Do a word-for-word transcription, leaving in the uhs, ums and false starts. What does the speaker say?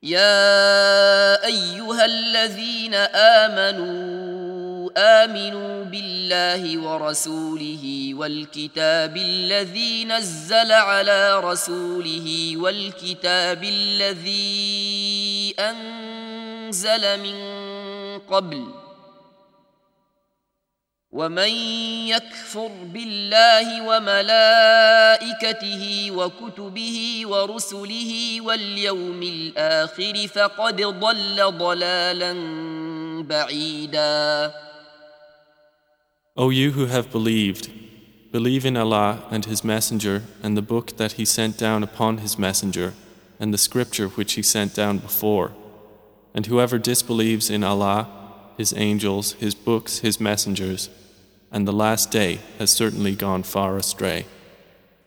يا أيها الذين آمنوا آمنوا بالله ورسوله والكتاب الذي نزل على رسوله والكتاب الذي أنزل من قبل ومن يكفر بالله وملائكته وكتبه ورسله واليوم الآخر فقد ضل ضلالا بعيدا. O you who have believed, believe in Allah and His Messenger and the book that He sent down upon His Messenger and the scripture which He sent down before. And whoever disbelieves in Allah, His angels, His books, His messengers, and the last day has certainly gone far astray.